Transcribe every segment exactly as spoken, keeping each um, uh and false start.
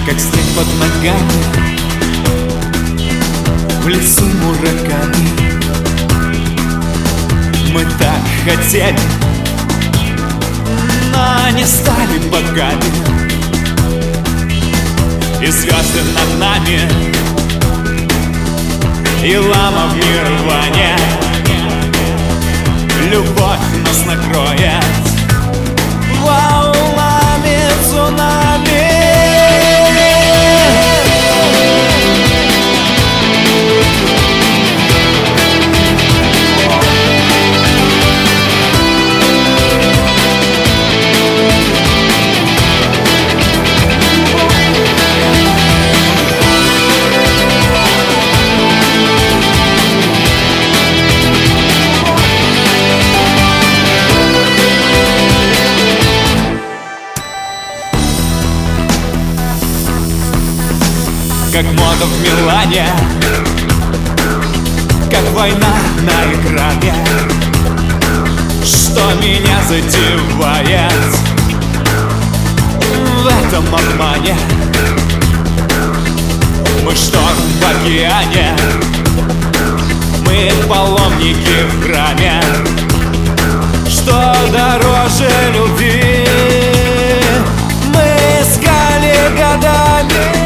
как снег под ногами, в лесу мураками. Мы так хотели, но не стали богами. И звезды над нами, и лама в нирване. Любовь нас накроет волнами цунами. Как мода в Милане, как война на экране, что меня задевает в этом обмане. Мы шторм в океане, мы паломники в храме. Что дороже любви мы искали годами.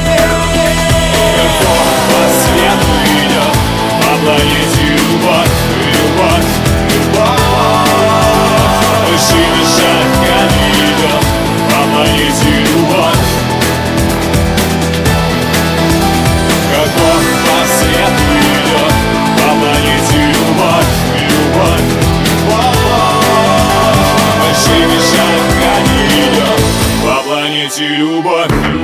Планете любовь, любовь, любовь. Большими шагами идет по планете любовь. Каков по свету идет по планете любовь, любовь, любовь. Большими шагами идет по планете любовь.